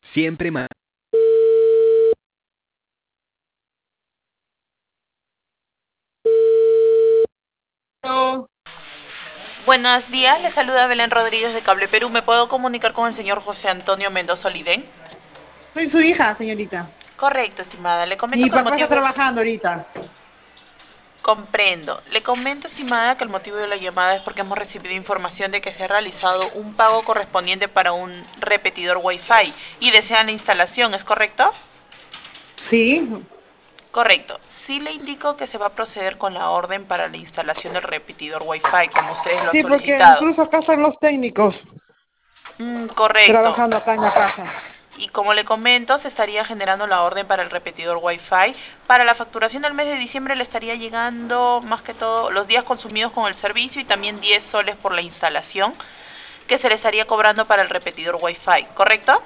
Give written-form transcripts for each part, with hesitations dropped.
Siempre más. No, Buenos días, le saluda Belén Rodríguez de Cable Perú. ¿Me puedo comunicar con el señor José Antonio Mendoza Oliden? soy su hija, señorita. Correcto, estimada. Le comento Mi que el papá está motivo... trabajando ahorita. Comprendo. Le comento, estimada, que el motivo de la llamada es porque hemos recibido información de que se ha realizado un pago correspondiente para un repetidor Wi-Fi y desean la instalación, ¿es correcto? Sí, Correcto. Sí le indico que se va a proceder con la orden para la instalación del repetidor Wi-Fi, como ustedes lo han sí, porque solicitado. incluso acá están los técnicos Correcto. trabajando acá en la casa. Y como le comento, se estaría generando la orden para el repetidor Wi-Fi. Para la facturación del mes de diciembre le estaría llegando más que todo los días consumidos con el servicio y también 10 soles por la instalación que se le estaría cobrando para el repetidor Wi-Fi, ¿correcto?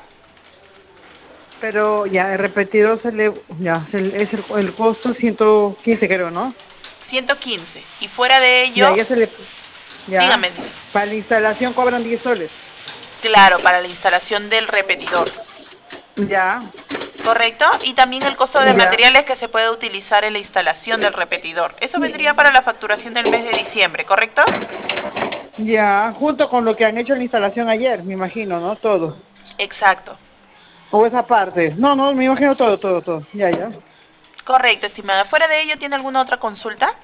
Pero ya, el repetidor es el costo 115 creo, ¿no? 115. Y fuera de Ya, ello, ya. dígame, Para la instalación cobran 10 soles. claro, para la instalación del repetidor, Ya, ¿correcto? Y también el costo de ya. materiales que se puede utilizar en la instalación del repetidor. Eso vendría para la facturación del mes de diciembre, ¿correcto? Ya, junto con lo que han hecho en la instalación ayer, me imagino, ¿no? Todo. Exacto. O esa parte. No, no, me imagino todo, todo, todo. Ya, ya. Correcto, estimada. ¿Fuera de ello tiene alguna otra consulta?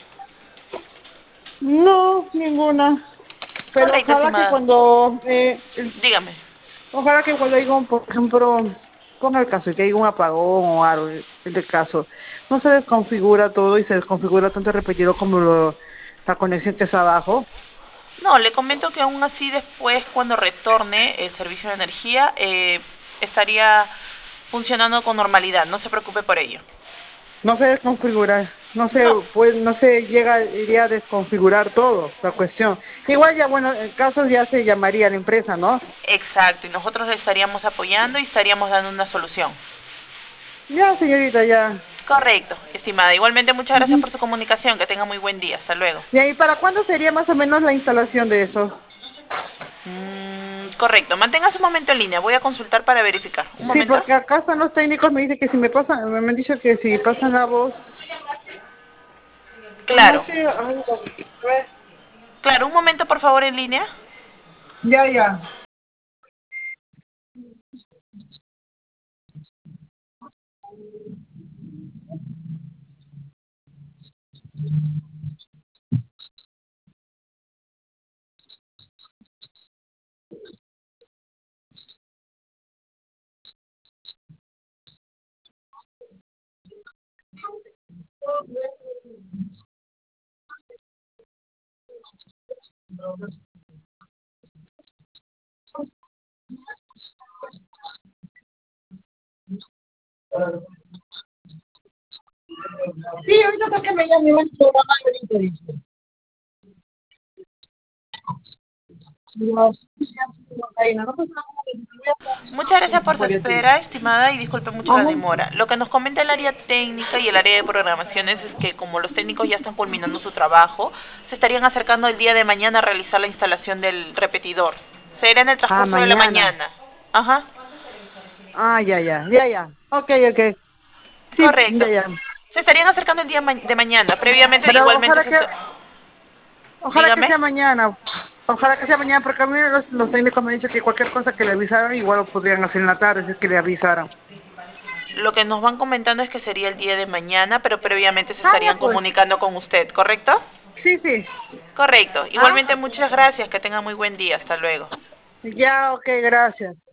No, ninguna. Pero Correcto, ojalá que estimada. cuando, Dígame. ojalá que cuando haya un, por ejemplo, ponga el caso y que haya un apagón o algo, el caso, no se desconfigura todo y se desconfigura tanto el repetidor como la conexión que está abajo. No, le comento que aún así después, cuando retorne el servicio de energía, estaría funcionando con normalidad. No se preocupe por ello. No se desconfigura, no se, No, pues, no se iría a desconfigurar todo, la cuestión. Igual ya, bueno, en casos ya se llamaría a la empresa, ¿no? exacto. Y nosotros le estaríamos apoyando y estaríamos dando una solución. Ya, señorita, ya. Correcto, estimada. Igualmente, muchas gracias Ujú. por su comunicación. Que tenga muy buen día. Hasta luego. ¿Y ahí para cuándo sería más o menos la instalación de eso? Correcto. Manténgase un momento en línea. Voy a consultar para verificar. Un Sí, momento. porque acá están los técnicos, me dicen que si me pasan, me han dicho que si pasan la voz, no Claro. sé, algo. A ver. Claro, un momento, por favor, en línea. Ya, ya. Sí, ahorita toque me llame, me van a programar ahorita, dice. Dios, ahí no pasa Muchas gracias por su nada. espera, estimada, y disculpe mucho la Ajá. demora. Lo que nos comenta el área técnica y el área de programaciones es que como los técnicos ya están culminando su trabajo, se estarían acercando el día de mañana a realizar la instalación del repetidor. Será en el Ah, transcurso de la mañana. mañana. Ajá, Ah, ya, ya, ya, ya. Ok, ok. Sí, correcto. ya, ya. Se estarían acercando el día de mañana. Previamente, Pero igualmente se... ojalá que Dígame. sea mañana. Ojalá que sea mañana, porque a mí los técnicos me han dicho que cualquier cosa que le avisaran, igual lo podrían hacer en la tarde, si es que le avisaran. Lo que nos van comentando es que sería el día de mañana, pero previamente se Ah, ya estarían pues. comunicando con usted, ¿correcto? Sí, sí. Correcto. ¿Ah? Igualmente, muchas gracias. Que tenga muy buen día. Hasta luego. Ya, ok, gracias.